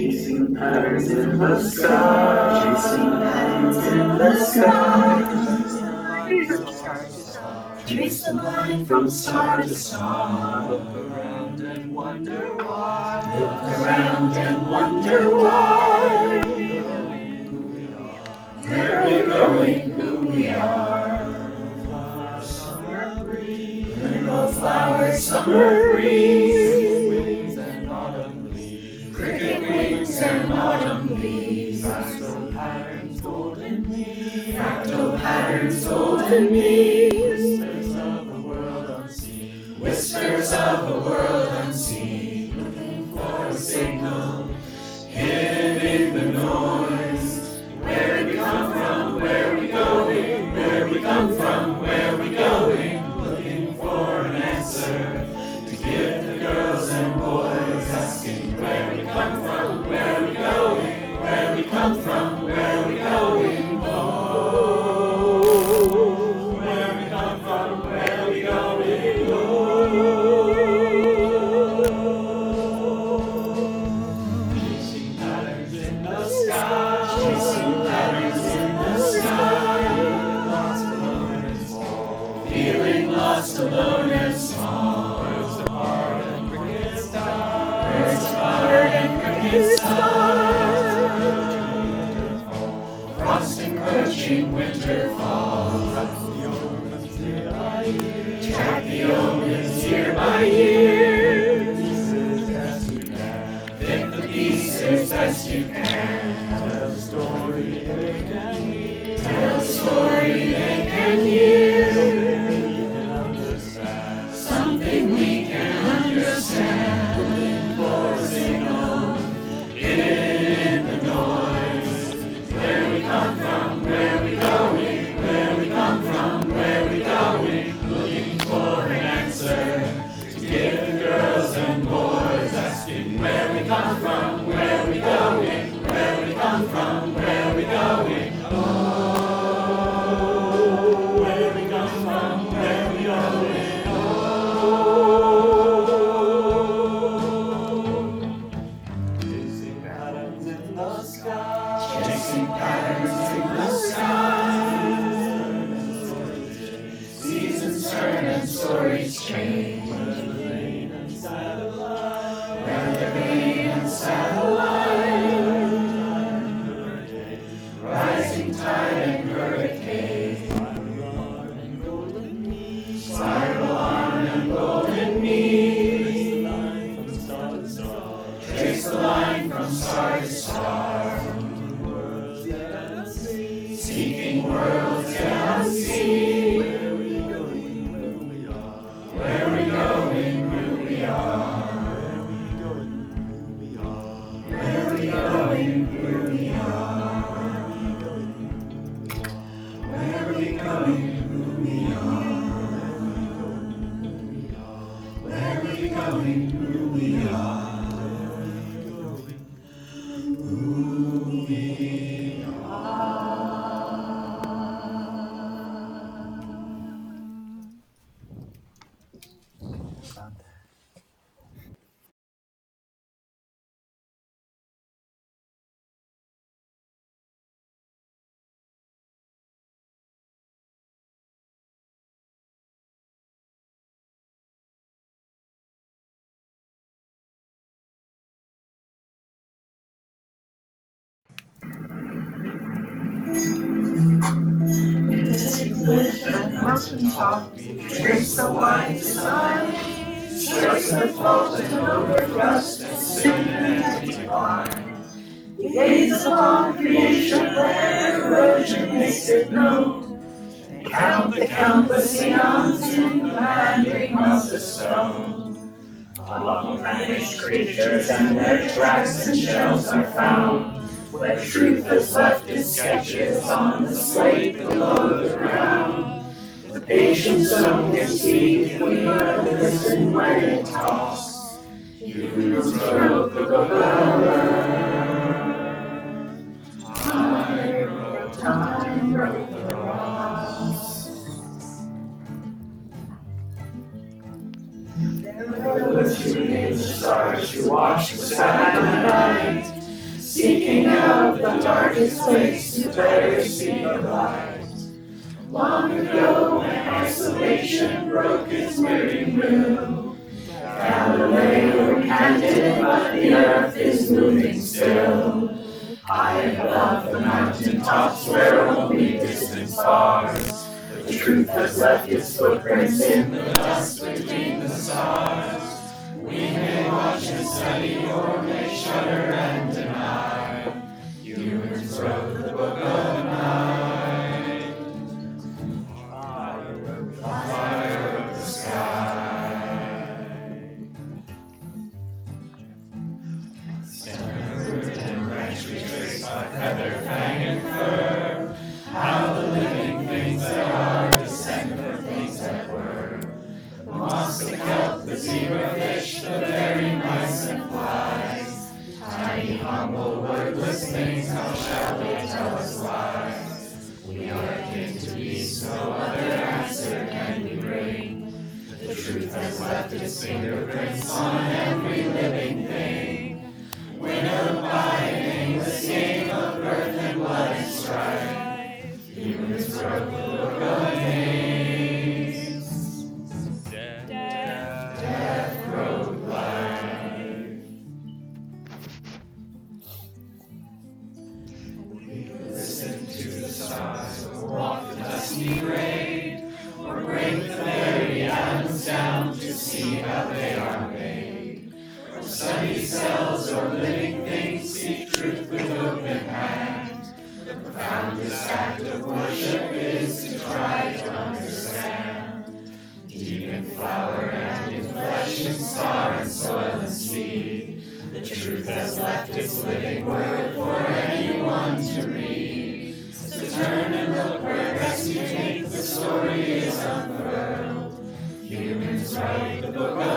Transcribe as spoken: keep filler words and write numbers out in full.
Chasing patterns in the sky. Chasing patterns in the sky. Trace the line from star to star. Look around and wonder why. Look around and wonder why. Where we're going, who we are. Summer breeze, rainbow flowers, summer breeze. Wings and autumn leaves. Cricket wings and autumn leaves. Fractal patterns, golden leaves. Fractal patterns, golden leaves. Whispers of a world unseen, looking for a signal, hidden in the noise. Where we come from, where we going, where we come from, where we going, looking for an answer to give the girls and boys, asking where we come from, where we going, where we come from, where we going, oh, where we come from, where we going, oh. Alone and small, birds apart and crickets die. Birds apart and crickets die. Frost encroaching, winter falls. Track the omens year by year. Pick the pieces as you can. Tell the story they can hear. Tell the story they can hear. Something we can understand, looking for a signal, hidden in the noise. Where we come from, where we going, where we come from, where we going, looking for an answer to give the girls and boys, asking where we come from, where we going, where we come from, where we going, oh, where we come from, where we going. Chasing patterns in the sky. Seasons turn and stories change. Where the rain and satellite. Where the rain and satellite. Rising tide and hurricane. Spiral on and golden knees. Trace the line from star to star. Seeking worlds yet unseen. Where we going, who we are. Where we going, who we are. Where we going, who we are. Where we going, who we are. Where we going, who we are. Who we are. With the mountaintop, trace the wide design, strikes the fault and overthrust and sin decline. Gaze upon creation where erosion makes it known, and count the countless eons in the meandering of the stone. Along vanished creatures and their tracks and shells are found, where truth has left its sketches on the slate below the ground. The patient stone can speak, we but listen when it talks. Humans broke the propeller. Time broke, time broke the rocks. There were shooting stars to watch the sky night. seeking out the darkest place to better see the light. Long ago, when isolation broke its weary rule, Galileo recanted, but the earth is moving still. High above the mountain tops where only distant stars, the truth has left its footprints in the dust between the stars. We may watch and study, or may shudder and deny. Humans wrote the book of night. Fire of the fire of the sky. Stem, root, and branch retraced by feather, fang, and fur. How the living things that are descend from things that were. The moss, the kelp, the zebrafish, the very mice and flies. Tiny, humble, wordless things, how shall they tell us lies? We are akin to beasts, no other answer can we bring. The truth has left its fingerprints on every living thing. Winnowed by an aimless game of birth and blood and strife, humans wrote the book of names. Death, death, death wrote life. We listen to the stars, or walk the dusty grade, or break the very atoms down to see how they are made. Or study cells or living things, seek truth with open hand. The profoundest act of worship is to try to understand. Deep in flower and in flesh, in star and soil and seed, the truth has left its living word for anyone to read. So turn and look where best you think the story is unfurled. Humans write the book of